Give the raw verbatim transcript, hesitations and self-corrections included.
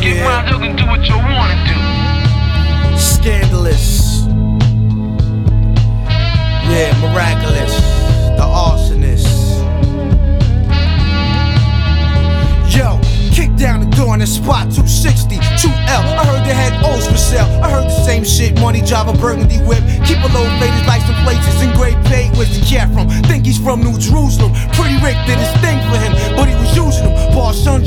Get Yeah. wild, you can do what you wanna do. Scandalous. Yeah, miraculous. The arsonist. Yo, kick down the door in the spot two sixty, two L. I heard they had O's for sale. I heard the same shit. Money drive a burgundy whip. Keep a low faded like some places in great pay. Where's the cat from? Think he's from New Jerusalem. Pretty Rick did his thing for him, but he was using him. Boss son